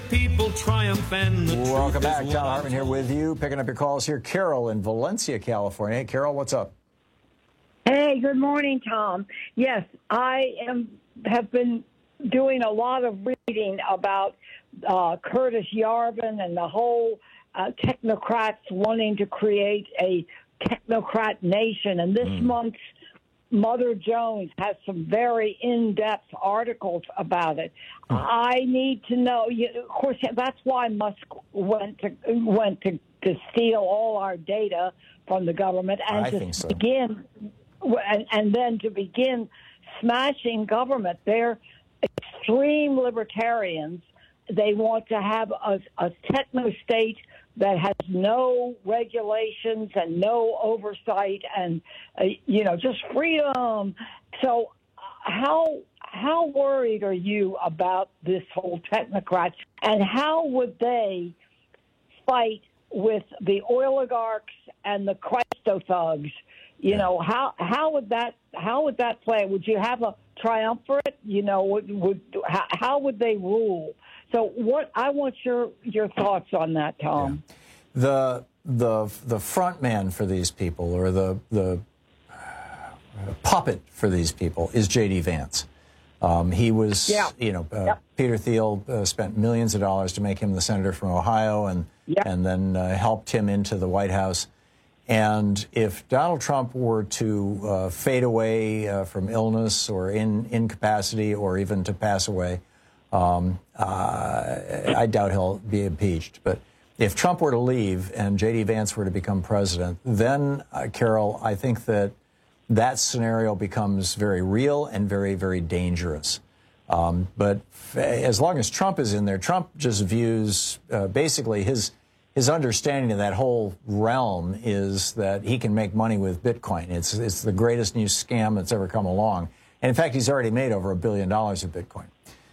Welcome back. Thom Hartmann here with you, picking up your calls here. Carol in Valencia, California. Hey, Carol, what's up? Hey, good morning, Tom. Yes, I have been doing a lot of reading about Curtis Yarvin and the whole technocrats wanting to create a technocrat nation. And this month's Mother Jones has some very in-depth articles about it. I need to know. Of course, that's why Musk went to steal all our data from the government and begin. And then to begin smashing government. They're extreme libertarians. They want to have a techno-state that has no regulations and no oversight and, just freedom. So how worried are you about this whole technocrat, and how would they fight with the oligarchs and the Christo-thugs? How would that play? Would you have a triumvirate? How would they rule? So I want your thoughts on that, Tom. Yeah. The front man for these people, or the puppet for these people, is J.D. Vance. He was, Peter Thiel spent millions of dollars to make him the senator from Ohio, and then helped him into the White House. And if Donald Trump were to fade away from illness or incapacity or even to pass away, I doubt he'll be impeached. But if Trump were to leave and J.D. Vance were to become president, then, Carol, I think that scenario becomes very real and very, very dangerous. But as long as Trump is in there, Trump just views basically his his understanding of that whole realm is that he can make money with Bitcoin. It's the greatest new scam that's ever come along. And in fact, he's already made over $1 billion of Bitcoin.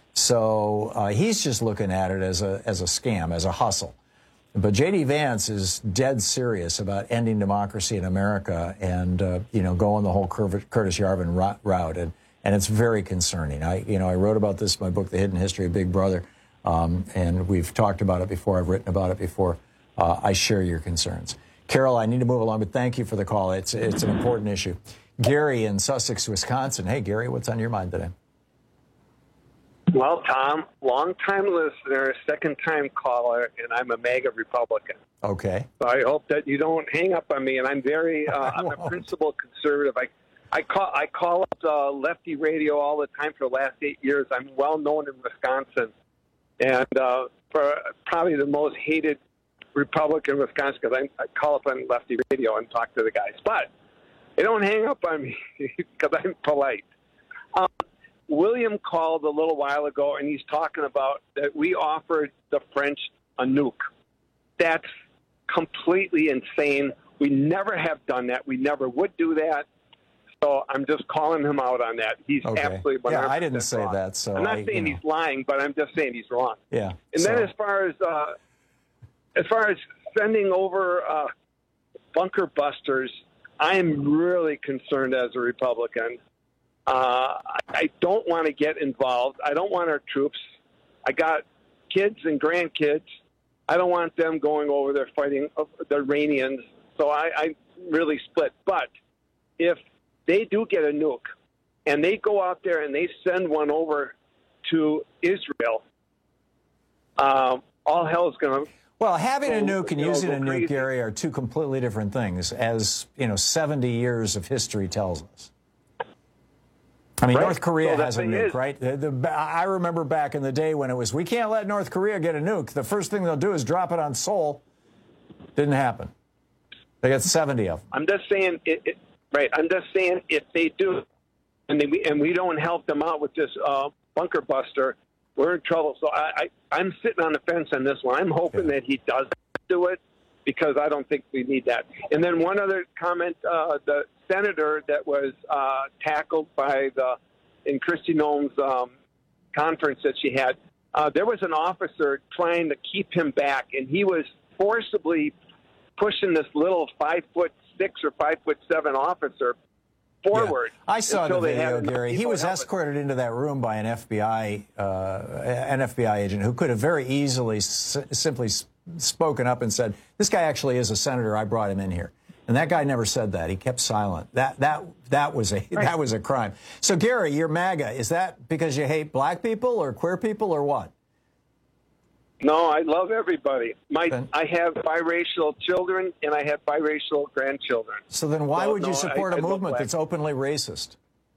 So he's just looking at it as a scam, as a hustle. But J.D. Vance is dead serious about ending democracy in America and, going the whole Curtis Yarvin route. And it's very concerning. I wrote about this in my book, The Hidden History of Big Brother, and we've talked about it before. I've written about it before. I share your concerns. Carol, I need to move along, but thank you for the call. It's an important issue. Gary in Sussex, Wisconsin. Hey, Gary, what's on your mind today? Well, Tom, long-time listener, second-time caller, and I'm a MAGA Republican. Okay. So I hope that you don't hang up on me. And I'm I'm a principled conservative. I call up lefty radio all the time for the last 8 years. I'm well known in Wisconsin, and for probably the most hated Republican in Wisconsin, because I call up on lefty radio and talk to the guys. But they don't hang up on me because I'm polite. William called a little while ago, and he's talking about that we offered the French a nuke. That's completely insane. We never have done that. We never would do that. So I'm just calling him out on that. He's absolutely 100% Yeah, I didn't say wrong. that. So I'm not saying he's lying, but I'm just saying he's wrong. Yeah. And then as far as sending over bunker busters, I am really concerned as a Republican. I don't want to get involved. I don't want our troops. I got kids and grandkids. I don't want them going over there fighting the Iranians. So I really split. But if they do get a nuke and they go out there and they send one over to Israel, all hell's going to... Well, having a nuke and using a nuke, Gary, are two completely different things, as 70 years of history tells us. I mean, right. North Korea has a nuke, right? I remember back in the day when it was, we can't let North Korea get a nuke. The first thing they'll do is drop it on Seoul. Didn't happen. They got 70 of them. I'm just saying, right? I'm just saying if they do, and we don't help them out with this bunker buster, we're in trouble. So I'm sitting on the fence on this one. I'm hoping that he does do it, because I don't think we need that. And then one other comment, the senator that was tackled in Kristi Noem's conference that she had, there was an officer trying to keep him back, and he was forcibly pushing this little 5'6" or 5'7" officer forward. Yeah. I saw the video, Gary. He was escorted into that room by an FBI agent who could have very easily simply spoken up and said, this guy actually is a senator. I brought him in here. And that guy never said that. He kept silent. That was a crime. So, Gary, you're MAGA. Is that because you hate black people or queer people or what? No, I love everybody. I have biracial children and I have biracial grandchildren. So then why would you support a movement that's openly racist?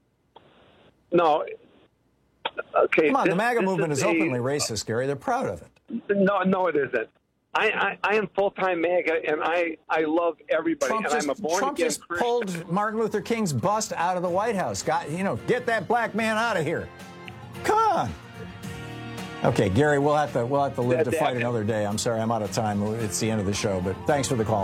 No. Okay. Come on, the MAGA movement is openly racist, Gary. They're proud of it. No, it isn't. I am full-time MAGA, and I love everybody. Trump just pulled Martin Luther King's bust out of the White House. Get that black man out of here. Come on. Okay, Gary, we'll have to live to fight another day. I'm sorry, I'm out of time. It's the end of the show, but thanks for the call.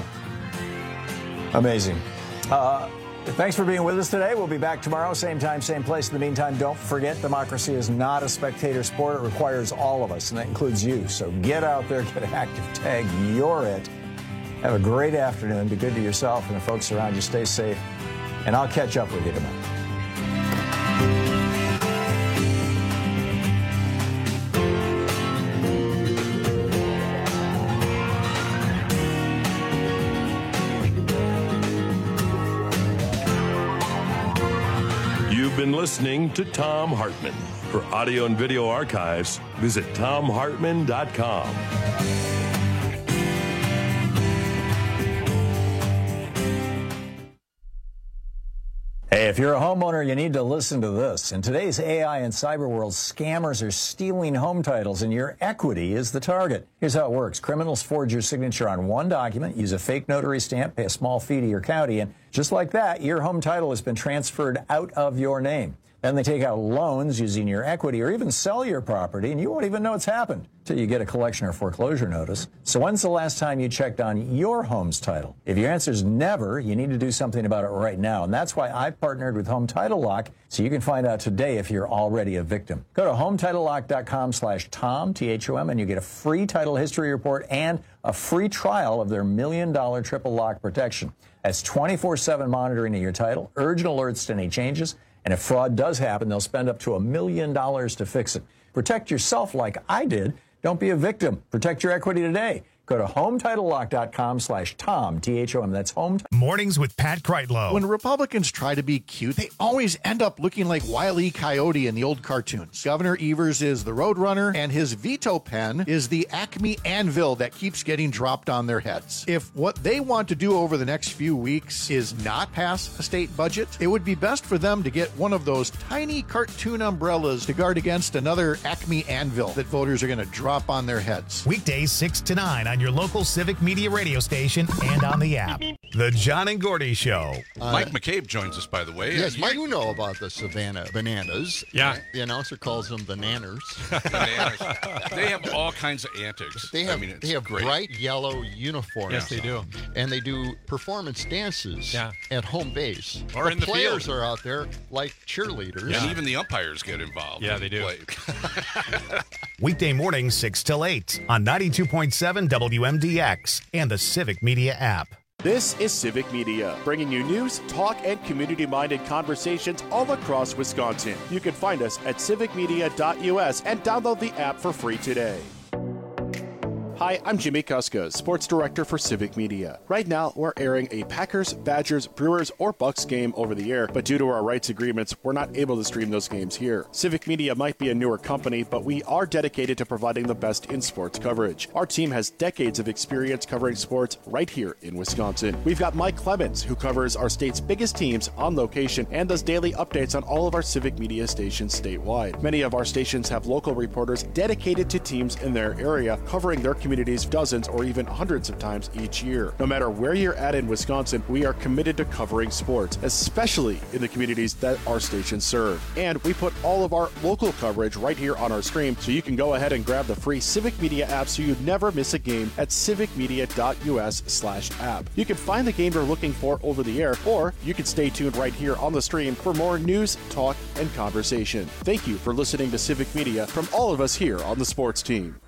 Amazing. Thanks for being with us today. We'll be back tomorrow, same time, same place. In the meantime, don't forget, democracy is not a spectator sport. It requires all of us, and that includes you. So get out there, get active, tag, you're it. Have a great afternoon. Be good to yourself and the folks around you. Stay safe, and I'll catch up with you tomorrow. Been listening to Thom Hartmann. For audio and video archives, visit thomhartmann.com. Hey, if you're a homeowner, you need to listen to this. In today's AI and cyber world, scammers are stealing home titles, and your equity is the target. Here's how it works. Criminals forge your signature on one document, use a fake notary stamp, pay a small fee to your county, and just like that, your home title has been transferred out of your name. Then they take out loans using your equity or even sell your property, and you won't even know it's happened till you get a collection or foreclosure notice. So when's the last time you checked on your home's title? If your answer is never, you need to do something about it right now. And that's why I partnered with Home Title Lock, so you can find out today if you're already a victim. Go to HometitleLock.com/Tom, T-H-O-M, and you get a free title history report and a free trial of their $1 million triple lock protection. That's 24/7 monitoring of your title, urgent alerts to any changes, and if fraud does happen, they'll spend up to $1 million to fix it. Protect yourself like I did. Don't be a victim. Protect your equity today. Go to HometitleLock.com/Tom, T-H-O-M. That's Home. Mornings with Pat Kreitlow. When Republicans try to be cute, they always end up looking like Wile E. Coyote in the old cartoons. Governor Evers is the Roadrunner, and his veto pen is the Acme anvil that keeps getting dropped on their heads. If what they want to do over the next few weeks is not pass a state budget, it would be best for them to get one of those tiny cartoon umbrellas to guard against another Acme anvil that voters are going to drop on their heads. Weekdays 6 to 9 on your local Civic Media radio station and on the app. The John and Gordy Show. Mike McCabe joins us, by the way. Yes, Mike, you know about the Savannah Bananas. Yeah. The announcer calls them the Nanners. They have all kinds of antics. They have, great. bright yellow uniforms. Yes, they do. And they do performance dances at home base. Or in the players field. are out there like cheerleaders. And even the umpires get involved. Yeah, they do. Play. Weekday mornings 6 till 8 on 92.7 WMDX and the Civic Media app. This is Civic Media, bringing you news, talk, and community-minded conversations all across Wisconsin. You can find us at civicmedia.us and download the app for free today. Hi, I'm Jimmy Kuska, Sports Director for Civic Media. Right now, we're airing a Packers, Badgers, Brewers, or Bucks game over the air, but due to our rights agreements, we're not able to stream those games here. Civic Media might be a newer company, but we are dedicated to providing the best in sports coverage. Our team has decades of experience covering sports right here in Wisconsin. We've got Mike Clemens, who covers our state's biggest teams on location and does daily updates on all of our Civic Media stations statewide. Many of our stations have local reporters dedicated to teams in their area, covering their communities dozens or even hundreds of times each year. No matter where you're at in Wisconsin, we are committed to covering sports, especially in the communities that our stations serve. And we put all of our local coverage right here on our stream, so you can go ahead and grab the free Civic Media app so you never miss a game at civicmedia.us/app. You can find the game you're looking for over the air, or you can stay tuned right here on the stream for more news, talk, and conversation. Thank you for listening to Civic Media from all of us here on the sports team.